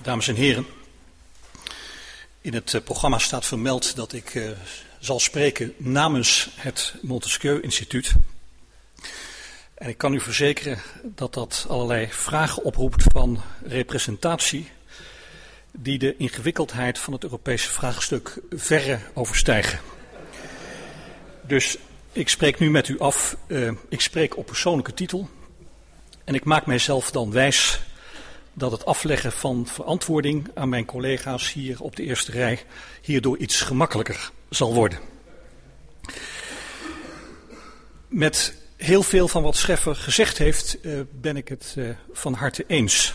Dames en heren, in het programma staat vermeld dat ik zal spreken namens het Montesquieu Instituut. En ik kan u verzekeren dat dat allerlei vragen oproept van representatie die de ingewikkeldheid van het Europese vraagstuk verre overstijgen. Dus ik spreek nu met u af, ik spreek op persoonlijke titel en ik maak mijzelf dan wijs dat het afleggen van verantwoording aan mijn collega's hier op de eerste rij hierdoor iets gemakkelijker zal worden. Met heel veel van wat Scheffer gezegd heeft ben ik het van harte eens.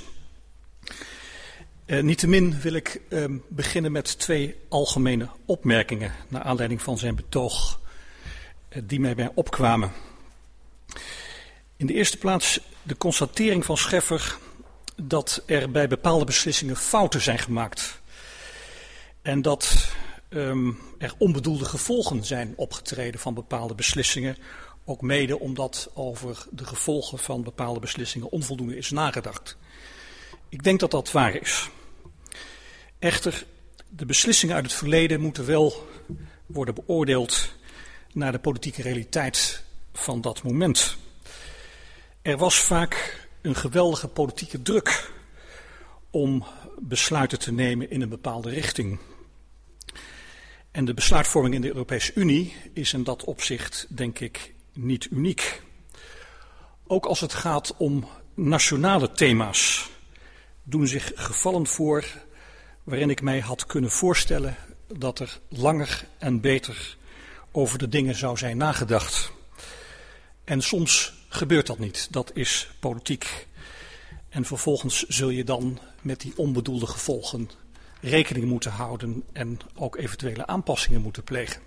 Niettemin wil ik beginnen met twee algemene opmerkingen naar aanleiding van zijn betoog die mij opkwamen. In de eerste plaats de constatering van Scheffer dat er bij bepaalde beslissingen fouten zijn gemaakt. En dat er onbedoelde gevolgen zijn opgetreden van bepaalde beslissingen. Ook mede omdat over de gevolgen van bepaalde beslissingen onvoldoende is nagedacht. Ik denk dat dat waar is. Echter, de beslissingen uit het verleden moeten wel worden beoordeeld naar de politieke realiteit van dat moment. Er was vaak een geweldige politieke druk om besluiten te nemen in een bepaalde richting. En de besluitvorming in de Europese Unie is in dat opzicht, denk ik, niet uniek. Ook als het gaat om nationale thema's doen zich gevallen voor waarin ik mij had kunnen voorstellen dat er langer en beter over de dingen zou zijn nagedacht. En soms gebeurt dat niet, dat is politiek. En vervolgens zul je dan met die onbedoelde gevolgen rekening moeten houden en ook eventuele aanpassingen moeten plegen.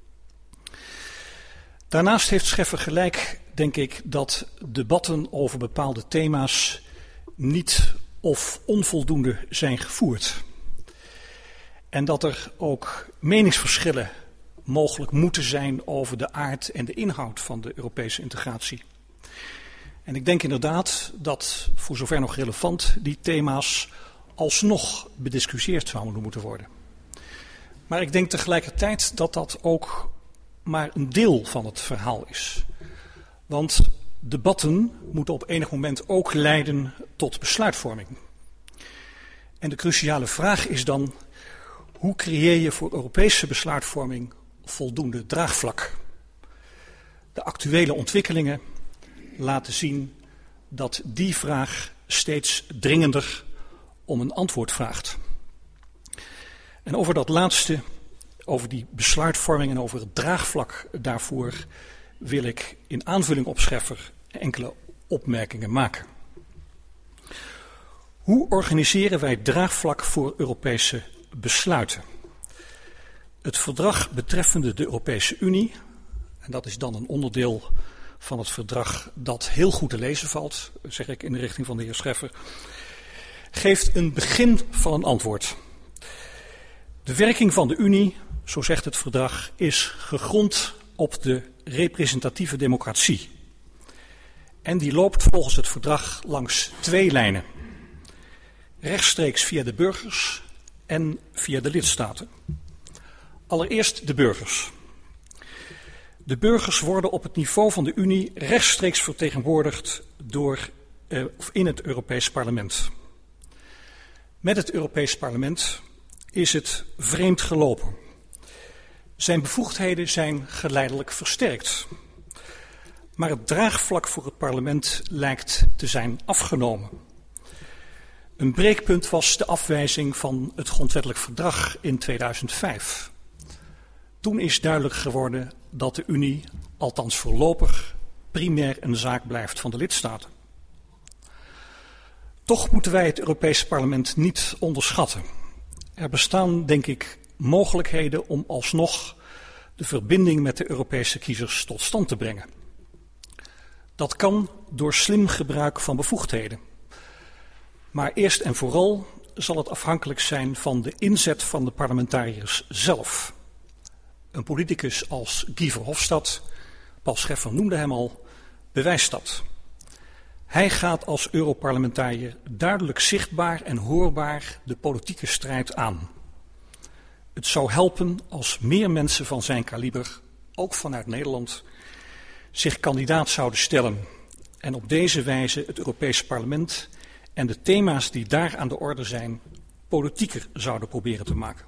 Daarnaast heeft Scheffer gelijk, denk ik, dat debatten over bepaalde thema's niet of onvoldoende zijn gevoerd. En dat er ook meningsverschillen mogelijk moeten zijn over de aard en de inhoud van de Europese integratie. En ik denk inderdaad dat, voor zover nog relevant, die thema's alsnog bediscussieerd zouden moeten worden. Maar ik denk tegelijkertijd dat dat ook maar een deel van het verhaal is. Want debatten moeten op enig moment ook leiden tot besluitvorming. En de cruciale vraag is dan, hoe creëer je voor Europese besluitvorming voldoende draagvlak? De actuele ontwikkelingen laten zien dat die vraag steeds dringender om een antwoord vraagt. En over dat laatste, over die besluitvorming en over het draagvlak daarvoor, wil ik in aanvulling op Scheffer enkele opmerkingen maken. Hoe organiseren wij draagvlak voor Europese besluiten? Het verdrag betreffende de Europese Unie, en dat is dan een onderdeel van het verdrag dat heel goed te lezen valt, zeg ik in de richting van de heer Scheffer, geeft een begin van een antwoord. De werking van de Unie, zo zegt het verdrag, is gegrond op de representatieve democratie. En die loopt volgens het verdrag langs twee lijnen. Rechtstreeks via de burgers en via de lidstaten. Allereerst de burgers. De burgers worden op het niveau van de Unie rechtstreeks vertegenwoordigd in het Europees Parlement. Met het Europees Parlement is het vreemd gelopen. Zijn bevoegdheden zijn geleidelijk versterkt. Maar het draagvlak voor het parlement lijkt te zijn afgenomen. Een breekpunt was de afwijzing van het grondwettelijk verdrag in 2005. Toen is duidelijk geworden dat de Unie, althans voorlopig, primair een zaak blijft van de lidstaten. Toch moeten wij het Europese Parlement niet onderschatten. Er bestaan, denk ik, mogelijkheden om alsnog de verbinding met de Europese kiezers tot stand te brengen. Dat kan door slim gebruik van bevoegdheden. Maar eerst en vooral zal het afhankelijk zijn van de inzet van de parlementariërs zelf. Een politicus als Guy Verhofstadt, Paul Scheffer noemde hem al, bewijst dat. Hij gaat als Europarlementariër duidelijk zichtbaar en hoorbaar de politieke strijd aan. Het zou helpen als meer mensen van zijn kaliber, ook vanuit Nederland, zich kandidaat zouden stellen en op deze wijze het Europese Parlement en de thema's die daar aan de orde zijn, politieker zouden proberen te maken.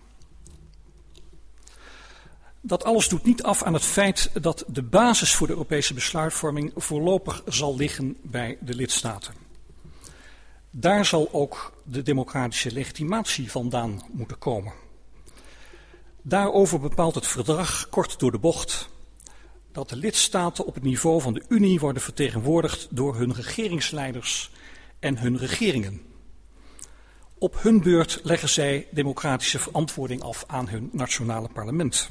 Dat alles doet niet af aan het feit dat de basis voor de Europese besluitvorming voorlopig zal liggen bij de lidstaten. Daar zal ook de democratische legitimatie vandaan moeten komen. Daarover bepaalt het verdrag kort door de bocht dat de lidstaten op het niveau van de Unie worden vertegenwoordigd door hun regeringsleiders en hun regeringen. Op hun beurt leggen zij democratische verantwoording af aan hun nationale parlement.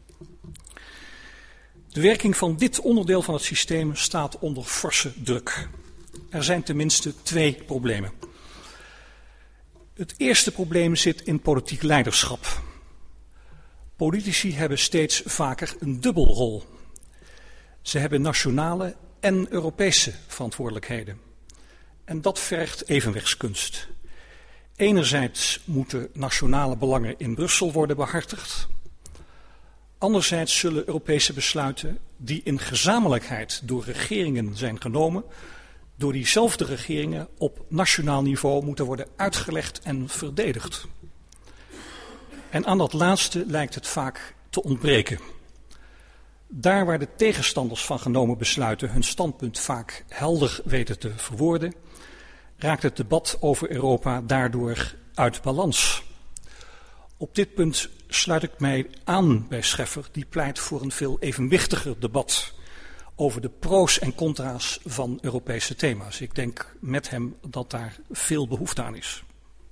De werking van dit onderdeel van het systeem staat onder forse druk. Er zijn tenminste 2 problemen. Het eerste probleem zit in politiek leiderschap. Politici hebben steeds vaker een dubbelrol. Ze hebben nationale en Europese verantwoordelijkheden. En dat vergt evenwichtskunst. Enerzijds moeten nationale belangen in Brussel worden behartigd. Anderzijds zullen Europese besluiten die in gezamenlijkheid door regeringen zijn genomen, door diezelfde regeringen op nationaal niveau moeten worden uitgelegd en verdedigd. En aan dat laatste lijkt het vaak te ontbreken. Daar waar de tegenstanders van genomen besluiten hun standpunt vaak helder weten te verwoorden, raakt het debat over Europa daardoor uit balans. Op dit punt sluit ik mij aan bij Scheffer, die pleit voor een veel evenwichtiger debat over de pro's en contra's van Europese thema's. Ik denk met hem dat daar veel behoefte aan is.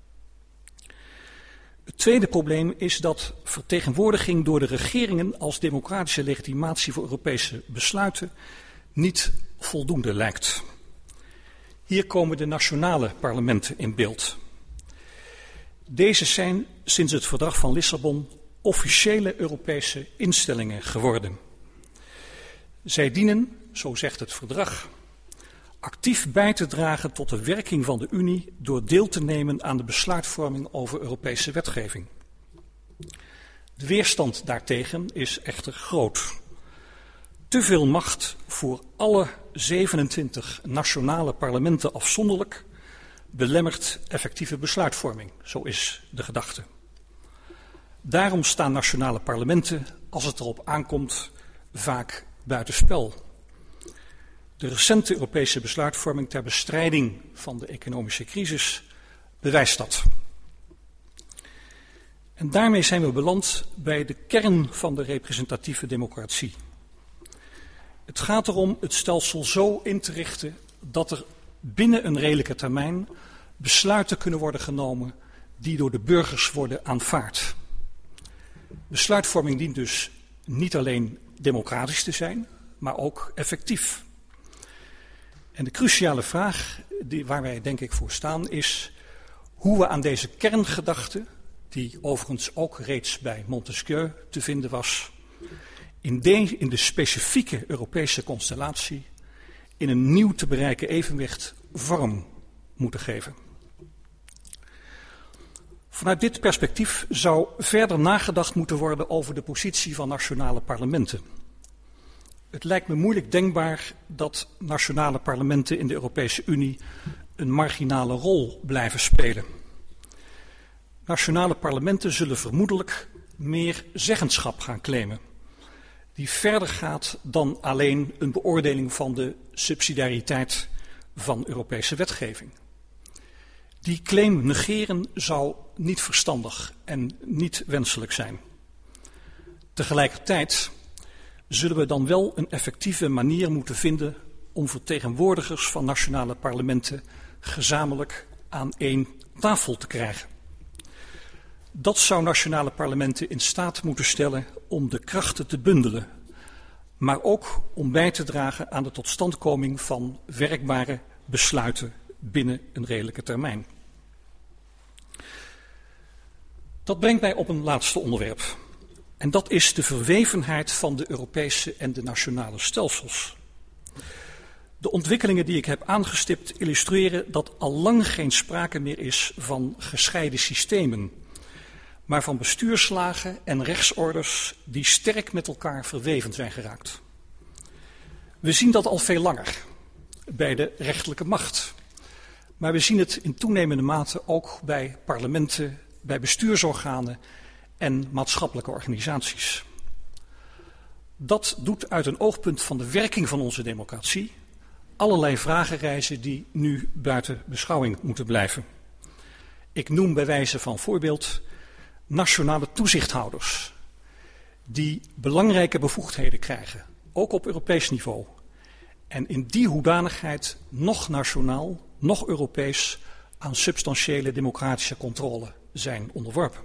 Het tweede probleem is dat vertegenwoordiging door de regeringen als democratische legitimatie voor Europese besluiten niet voldoende lijkt. Hier komen de nationale parlementen in beeld. Deze zijn sinds het verdrag van Lissabon officiële Europese instellingen geworden. Zij dienen, zo zegt het verdrag, actief bij te dragen tot de werking van de Unie door deel te nemen aan de besluitvorming over Europese wetgeving. De weerstand daartegen is echter groot. Te veel macht voor alle 27 nationale parlementen afzonderlijk belemmert effectieve besluitvorming, zo is de gedachte. Daarom staan nationale parlementen, als het erop aankomt, vaak buitenspel. De recente Europese besluitvorming ter bestrijding van de economische crisis bewijst dat. En daarmee zijn we beland bij de kern van de representatieve democratie. Het gaat erom het stelsel zo in te richten dat er binnen een redelijke termijn besluiten kunnen worden genomen die door de burgers worden aanvaard. Besluitvorming dient dus niet alleen democratisch te zijn, maar ook effectief. En de cruciale vraag waar wij denk ik voor staan is hoe we aan deze kerngedachte, die overigens ook reeds bij Montesquieu te vinden was, in de specifieke Europese constellatie in een nieuw te bereiken evenwicht vorm moeten geven. Vanuit dit perspectief zou verder nagedacht moeten worden over de positie van nationale parlementen. Het lijkt me moeilijk denkbaar dat nationale parlementen in de Europese Unie een marginale rol blijven spelen. Nationale parlementen zullen vermoedelijk meer zeggenschap gaan claimen, die verder gaat dan alleen een beoordeling van de subsidiariteit van Europese wetgeving. Die claim negeren zou niet verstandig en niet wenselijk zijn. Tegelijkertijd zullen we dan wel een effectieve manier moeten vinden om vertegenwoordigers van nationale parlementen gezamenlijk aan één tafel te krijgen. Dat zou nationale parlementen in staat moeten stellen om de krachten te bundelen, maar ook om bij te dragen aan de totstandkoming van werkbare besluiten binnen een redelijke termijn. Dat brengt mij op een laatste onderwerp. En dat is de verwevenheid van de Europese en de nationale stelsels. De ontwikkelingen die ik heb aangestipt illustreren dat al lang geen sprake meer is van gescheiden systemen, maar van bestuurslagen en rechtsorders die sterk met elkaar verweven zijn geraakt. We zien dat al veel langer bij de rechterlijke macht, maar we zien het in toenemende mate ook bij parlementen, bij bestuursorganen en maatschappelijke organisaties. Dat doet uit een oogpunt van de werking van onze democratie allerlei vragen rijzen die nu buiten beschouwing moeten blijven. Ik noem bij wijze van voorbeeld nationale toezichthouders die belangrijke bevoegdheden krijgen, ook op Europees niveau. En in die hoedanigheid nog nationaal, nog Europees aan substantiële democratische controle zijn onderworpen.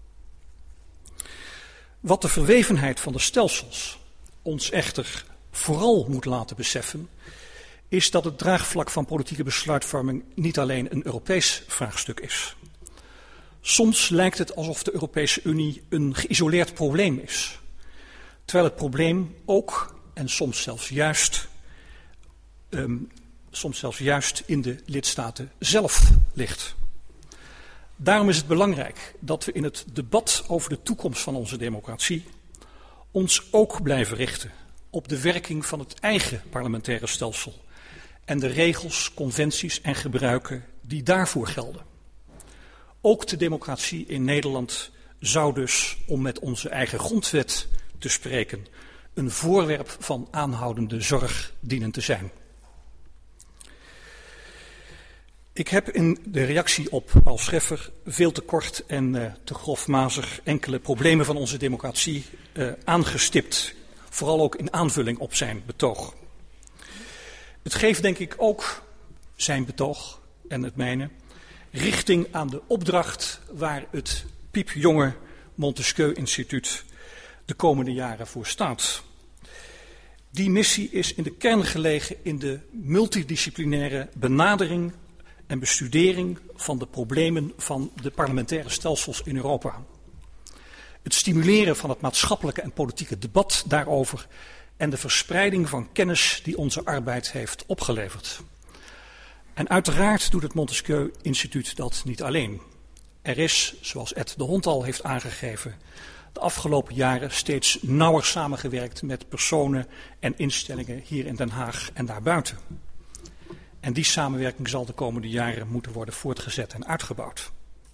Wat de verwevenheid van de stelsels ons echter vooral moet laten beseffen, is dat het draagvlak van politieke besluitvorming niet alleen een Europees vraagstuk is. Soms lijkt het alsof de Europese Unie een geïsoleerd probleem is, terwijl het probleem ook en soms zelfs juist in de lidstaten zelf ligt. Daarom is het belangrijk dat we in het debat over de toekomst van onze democratie ons ook blijven richten op de werking van het eigen parlementaire stelsel en de regels, conventies en gebruiken die daarvoor gelden. Ook de democratie in Nederland zou dus, om met onze eigen grondwet te spreken, een voorwerp van aanhoudende zorg dienen te zijn. Ik heb in de reactie op Paul Scheffer veel te kort en te grofmazig enkele problemen van onze democratie aangestipt. Vooral ook in aanvulling op zijn betoog. Het geeft denk ik ook zijn betoog en het mijne richting aan de opdracht waar het piepjonge Montesquieu Instituut de komende jaren voor staat. Die missie is in de kern gelegen in de multidisciplinaire benadering en bestudering van de problemen van de parlementaire stelsels in Europa. Het stimuleren van het maatschappelijke en politieke debat daarover en de verspreiding van kennis die onze arbeid heeft opgeleverd. En uiteraard doet het Montesquieu Instituut dat niet alleen. Er is, zoals Ed de Hond al heeft aangegeven, de afgelopen jaren steeds nauwer samengewerkt met personen en instellingen hier in Den Haag en daarbuiten. En die samenwerking zal de komende jaren moeten worden voortgezet en uitgebouwd.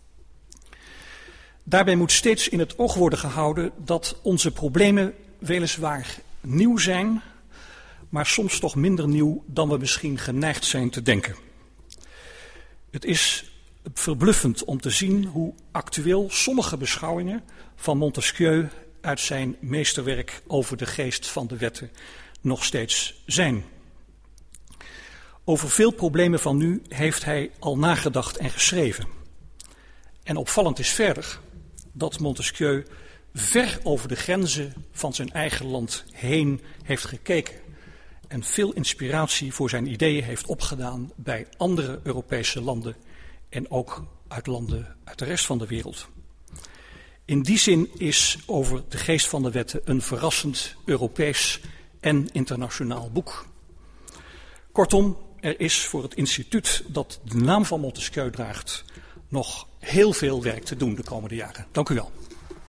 Daarbij moet steeds in het oog worden gehouden dat onze problemen weliswaar nieuw zijn, maar soms toch minder nieuw dan we misschien geneigd zijn te denken. Het is verbluffend om te zien hoe actueel sommige beschouwingen van Montesquieu uit zijn meesterwerk over de geest van de wetten nog steeds zijn. Over veel problemen van nu heeft hij al nagedacht en geschreven. En opvallend is verder dat Montesquieu ver over de grenzen van zijn eigen land heen heeft gekeken en veel inspiratie voor zijn ideeën heeft opgedaan bij andere Europese landen en ook uit landen uit de rest van de wereld. In die zin is Over de geest van de wetten een verrassend Europees en internationaal boek. Kortom, er is voor het instituut dat de naam van Montesquieu draagt nog heel veel werk te doen de komende jaren. Dank u wel.